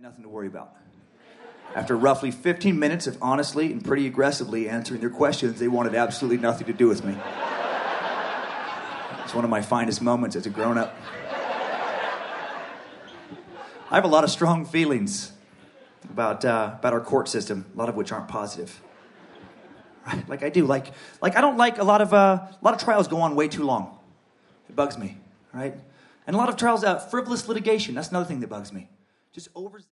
nothing to worry about. After roughly 15 minutes of honestly and pretty aggressively answering their questions, they wanted absolutely nothing to do with me. It's one of my finest moments as a grown-up. I have a lot of strong feelings about our court system, a lot of which aren't positive. Right? Like I do. Like I don't like a lot of trials go on way too long. It bugs me, right? And a lot of trials, frivolous litigation. That's another thing that bugs me. Just over.